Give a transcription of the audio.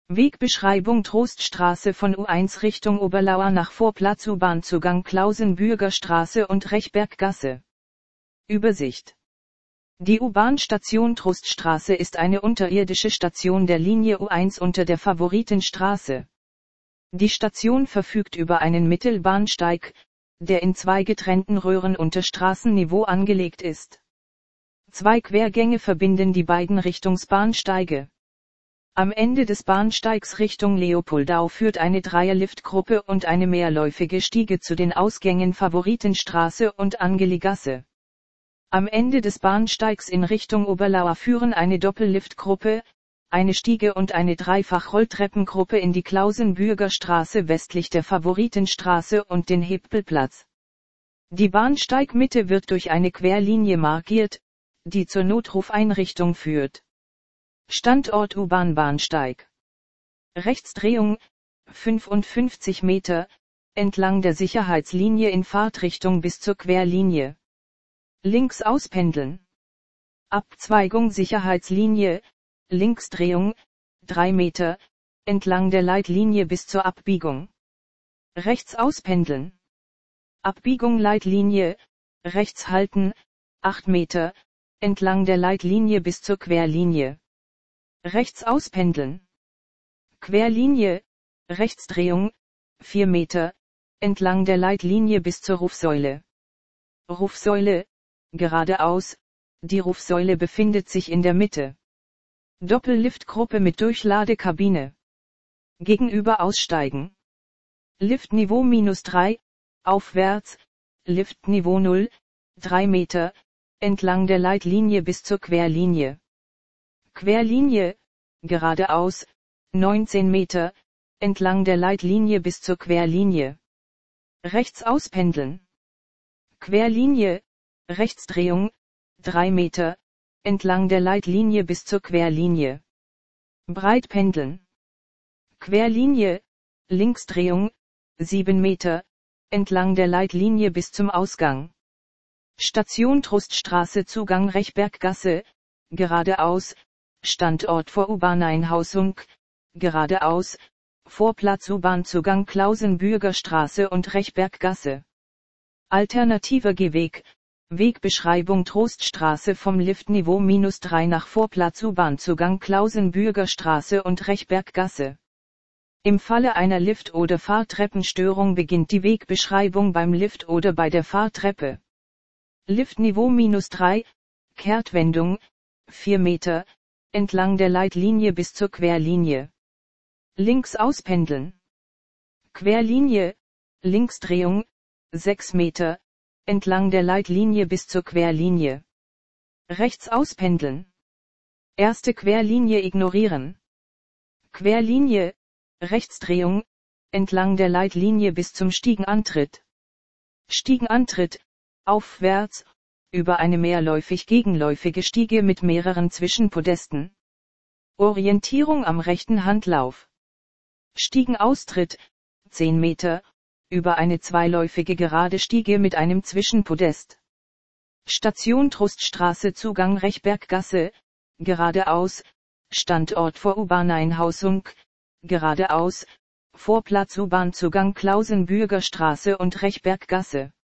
Wegbeschreibung: Troststraße von U1 Richtung Oberlauer nach Vorplatz, U-Bahn-Zugang Klausenbürger Straße und Rechberggasse. Übersicht. Die U-Bahn-Station Troststraße ist eine unterirdische Station der Linie U1 unter der Favoritenstraße. Die Station verfügt über einen Mittelbahnsteig, der in zwei getrennten Röhren unter Straßenniveau angelegt ist. Zwei Quergänge verbinden die beiden Richtungsbahnsteige. Am Ende des Bahnsteigs Richtung Leopoldau führt eine Dreierliftgruppe und eine mehrläufige Stiege zu den Ausgängen Favoritenstraße und Angeligasse. Am Ende des Bahnsteigs in Richtung Oberlauer führen eine Doppelliftgruppe, eine Stiege und eine Dreifach-Rolltreppengruppe in die Klausenbürger Straße westlich der Favoritenstraße und den Hebelplatz. Die Bahnsteigmitte wird durch eine Querlinie markiert, die zur Notrufeinrichtung führt. Standort U-Bahn-Bahnsteig. Rechtsdrehung, 55 Meter, entlang der Sicherheitslinie in Fahrtrichtung bis zur Querlinie. Links auspendeln. Abzweigung Sicherheitslinie, Linksdrehung, 3 Meter, entlang der Leitlinie bis zur Abbiegung. Rechts auspendeln. Abbiegung Leitlinie, rechts halten, 8 Meter, entlang der Leitlinie bis zur Querlinie. Rechts auspendeln. Querlinie, Rechtsdrehung, 4 Meter, entlang der Leitlinie bis zur Rufsäule. Rufsäule, geradeaus, die Rufsäule befindet sich in der Mitte. Doppelliftgruppe mit Durchladekabine. Gegenüber aussteigen. Liftniveau -3, aufwärts, Liftniveau 0, 3 Meter, entlang der Leitlinie bis zur Querlinie. Querlinie, geradeaus, 19 Meter, entlang der Leitlinie bis zur Querlinie. Rechts auspendeln. Querlinie, Rechtsdrehung, 3 Meter, entlang der Leitlinie bis zur Querlinie. Breit pendeln. Querlinie, Linksdrehung, 7 Meter, entlang der Leitlinie bis zum Ausgang. Station Troststraße Zugang Rechberggasse, geradeaus, Standort vor U-Bahn-Einhausung, geradeaus, Vorplatz U-Bahn-Zugang Klausenbürger Straße und Rechberggasse. Alternativer Gehweg, Wegbeschreibung Troststraße vom Liftniveau -3 nach Vorplatz U-Bahn-Zugang Klausenbürger Straße und Rechberggasse. Im Falle einer Lift- oder Fahrtreppenstörung beginnt die Wegbeschreibung beim Lift oder bei der Fahrtreppe. Liftniveau -3, Kehrtwendung, 4 Meter, entlang der Leitlinie bis zur Querlinie. Links auspendeln. Querlinie, Linksdrehung, 6 Meter, entlang der Leitlinie bis zur Querlinie. Rechts auspendeln. Erste Querlinie ignorieren. Querlinie, Rechtsdrehung, entlang der Leitlinie bis zum Stiegenantritt. Stiegenantritt, aufwärts, über eine mehrläufig-gegenläufige Stiege mit mehreren Zwischenpodesten. Orientierung am rechten Handlauf. Stiegenaustritt, 10 Meter, über eine zweiläufige gerade Stiege mit einem Zwischenpodest. Station Troststraße Zugang Rechberggasse, geradeaus, Standort vor U-Bahn-Einhausung, geradeaus, Vorplatz U-Bahn-Zugang Klausenbürger Straße und Rechberggasse.